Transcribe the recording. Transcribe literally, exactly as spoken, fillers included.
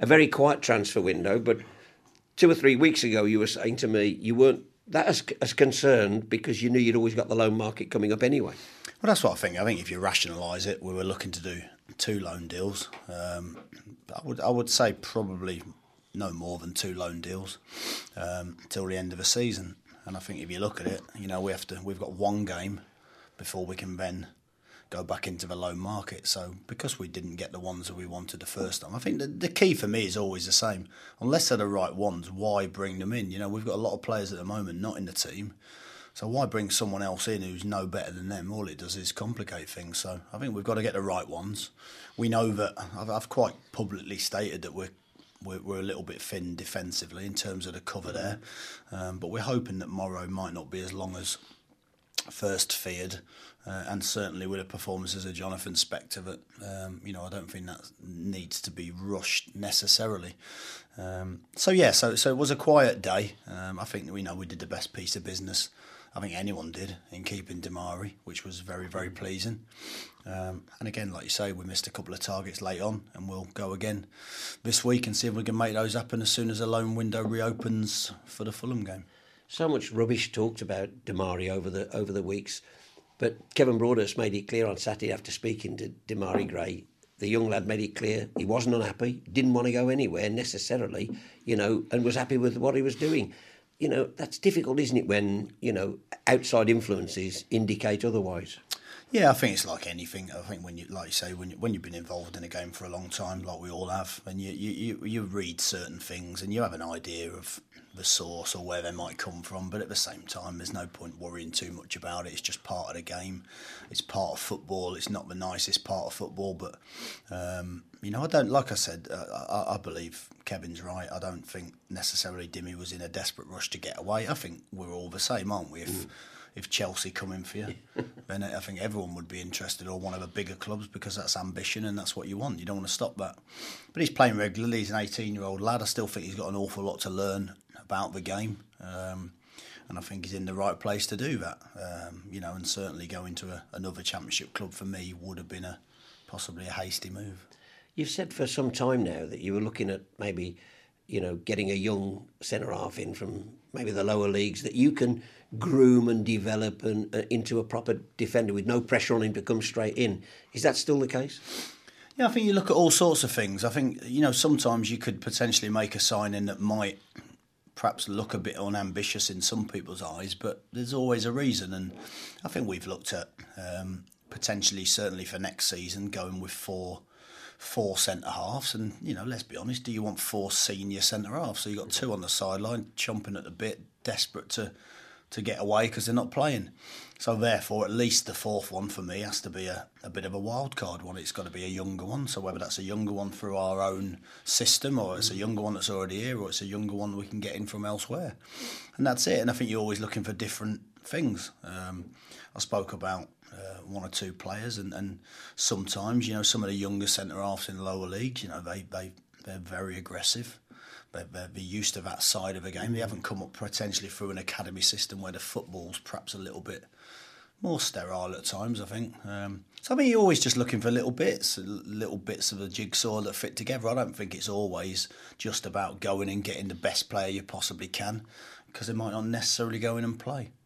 a very quiet transfer window, but two or three weeks ago you were saying to me you weren't that as, as concerned because you knew you'd always got the loan market coming up anyway. Well, that's what I think. I think if you rationalise it, we were looking to do two loan deals. Um, I would I would say probably no more than two loan deals um, till the end of the season. And I think if you look at it, you know, we have to. We've got one game before we can then go back into the loan market. So because we didn't get the ones that we wanted the first time, I think the, the key for me is always the same. Unless they're the right ones, why bring them in? You know, we've got a lot of players at the moment not in the team. So why bring someone else in who's no better than them? All it does is complicate things. So I think we've got to get the right ones. We know that I've, I've quite publicly stated that we're, we're we're a little bit thin defensively in terms of the cover there, um, but we're hoping that Morrow might not be as long as first feared, uh, and certainly with the performances of Jonathan Spector, that um, you know I don't think that needs to be rushed necessarily. Um, so yeah, so so it was a quiet day. Um, I think that we know we did the best piece of business I think anyone did in keeping Damari, which was very, very pleasing. Um, and again, like you say, we missed a couple of targets late on, and we'll go again this week and see if we can make those happen as soon as the loan window reopens for the Fulham game. So much rubbish talked about Damari over the over the weeks, but Kevin Broadhurst made it clear on Saturday after speaking to Damari Gray. The young lad made it clear he wasn't unhappy, didn't want to go anywhere necessarily, you know, and was happy with what he was doing. You know, that's difficult, isn't it, when, you know, outside influences indicate otherwise? Yeah, I think it's like anything. I think when you, like you say, when you, when you've been involved in a game for a long time, like we all have, and you, you, you read certain things and you have an idea of the source or where they might come from, but at the same time, there's no point worrying too much about it. It's just part of the game. It's part of football. It's not the nicest part of football, but um, you know, I don't. Like I said, uh, I, I believe Kevin's right. I don't think necessarily Dimmy was in a desperate rush to get away. I think we're all the same, aren't we? If mm. if Chelsea come in for you, then I think everyone would be interested, or one of the bigger clubs, because that's ambition and that's what you want. You don't want to stop that. But he's playing regularly. He's an eighteen-year-old lad. I still think he's got an awful lot to learn about the game, um, and I think he's in the right place to do that. Um, you know, and certainly going to a, another Championship club for me would have been a possibly a hasty move. You've said for some time now that you were looking at maybe, you know, getting a young centre-half in from maybe the lower leagues that you can groom and develop and, uh, into a proper defender with no pressure on him to come straight in. Is that still the case? Yeah, I think you look at all sorts of things. I think, you know, sometimes you could potentially make a signing that might perhaps look a bit unambitious in some people's eyes, but there's always a reason. And I think we've looked at um, potentially, certainly for next season, going with four four centre-halves. And, you know, let's be honest, do you want four senior centre-halves? So you've got two on the sideline, chomping at the bit, desperate to, to get away because they're not playing. So therefore, at least the fourth one for me has to be a, a bit of a wild card one. It's got to be a younger one. So whether that's a younger one through our own system, or it's a younger one that's already here, or it's a younger one we can get in from elsewhere. And that's it. And I think you're always looking for different things. Um, I spoke about uh, one or two players, and, and sometimes, you know, some of the younger centre-halves in the lower leagues, you know, they, they, they're very aggressive. They're, they're used to that side of the game. They haven't come up potentially through an academy system where the football's perhaps a little bit more sterile at times, I think. Um, so I mean, you're always just looking for little bits, little bits of a jigsaw that fit together. I don't think it's always just about going and getting the best player you possibly can, because they might not necessarily go in and play.